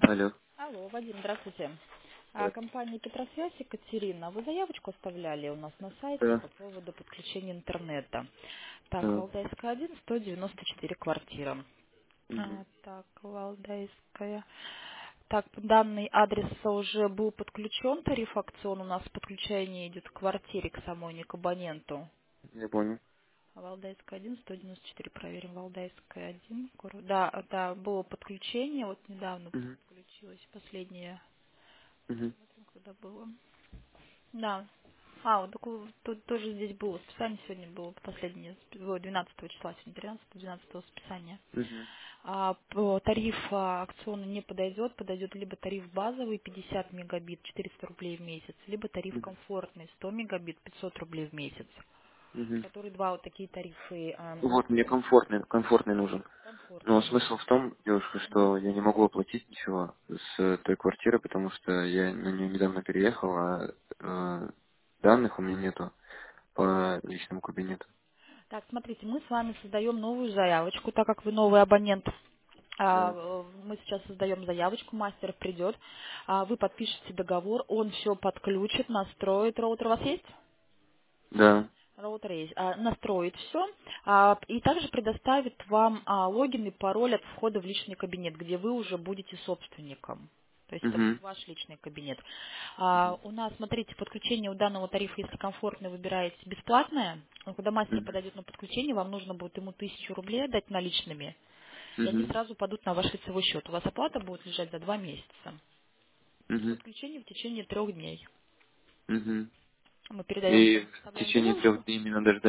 Алло. Алло, Вадим, здравствуйте. Здравствуйте. Компания Петросвязь, Екатерина. Вы заявочку оставляли у нас на сайте Да. по поводу подключения интернета. Так, Да. Валдайская 1, 194 квартира. Мгм. Так, Валдайская. Так, данный адрес уже был подключен, тариф акцион у нас подключение идет к квартире, к самой, не к абоненту. Я понял. Валдайская 1, 194, проверим. Валдайская 1. Да, да, было подключение, вот недавно Мгм. подключилось последнее. Мгм. Посмотрим, когда было. Да. Вот такое, тут тоже здесь было списание, сегодня было последнее, 12 числа, сегодня 13-12 списание. Мгм. Тариф акционный не подойдет, подойдет либо тариф базовый 50 мегабит 400 рублей в месяц, либо тариф Мгм. комфортный 100 мегабит 500 рублей в месяц. Мгм. Которые два вот такие тарифы Вот, мне комфортный нужен. Но комфортный смысл нужен. в том, девушка, Мгм. что я не могу оплатить ничего с той квартиры, потому что я на нее недавно переехал, а данных у меня нету по личному кабинету. Так, смотрите, мы с вами создаем новую заявочку, так как вы новый абонент. Да. Мы сейчас создаем заявочку, мастер придет, вы подпишете договор, он все подключит, настроит. Роутер у вас есть? Да. Роутер есть. Настроит все и также предоставит вам логин и пароль от входа в личный кабинет, где вы уже будете собственником. То есть это будет Угу. ваш личный кабинет. У нас, смотрите, подключение у данного тарифа, если комфортно, выбираете бесплатное. Но когда мастер Угу. подойдет на подключение, вам нужно будет ему 1000 рублей отдать наличными, и они Угу. сразу падут на ваш лицевой счет. У вас оплата будет лежать за 2 месяца. Угу. Подключение в течение 3 дней. Угу. Мы передаем, И в оставляем течение 3 заявочку. дней мне надо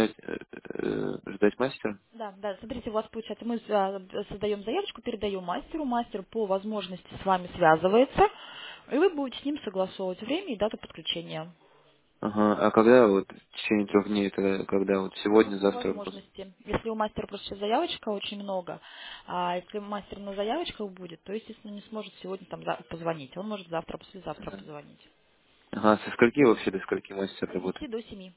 ждать мастера? Да, да, смотрите, у вас получается, мы создаем заявочку, передаем мастеру, мастер по возможности с вами связывается, и вы будете с ним согласовывать время и дату подключения. Ага, а когда вот в течение 3 дней, это когда вот сегодня, По завтра? возможности. Если у мастера просто сейчас заявочка очень много, а если мастер на заявочках будет, то, естественно, не сможет сегодня там позвонить. Он может завтра, послезавтра Ага. позвонить. Ага, со скольки вообще до скольки мастер С 10 работает? до 7.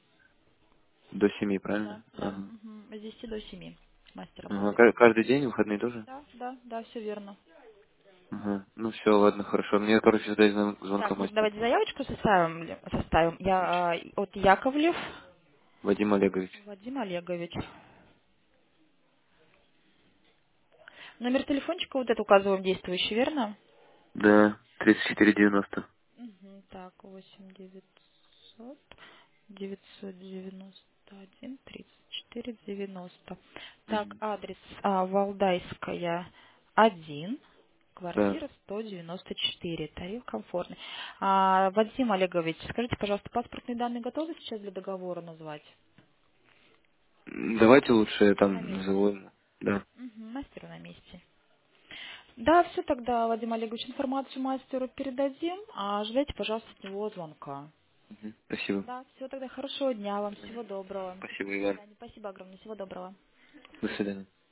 До 7, Да, правильно? да. Ага. С 10 до 7 мастер Ага, работает. каждый день, выходные тоже? Да, да, да, все верно. Ага. Ну все, ладно, хорошо. Мне, короче, ждать звонка Так, ну мастера. давайте заявочку составим. Я от Яковлев Вадим Олегович. Вадим Олегович. Номер телефончика вот это указываем действующий, верно? Да, 3490. Так, 8 900 991 34 90. Так, Мгм. адрес Валдайская 1, Да. квартира 194, тариф комфортный. Вадим Олегович, скажите, пожалуйста, паспортные данные готовы сейчас для договора назвать? Давайте лучше я На там месте. назову ему. Да. Мастеру на месте. Да, все тогда, Вадим Олегович, информацию мастеру передадим, ждайте, пожалуйста, от него звонка. Мгм. Спасибо. Да, всего тогда хорошего дня вам, всего доброго. Спасибо, До Иван. свидания. Спасибо огромное, всего доброго. До свидания.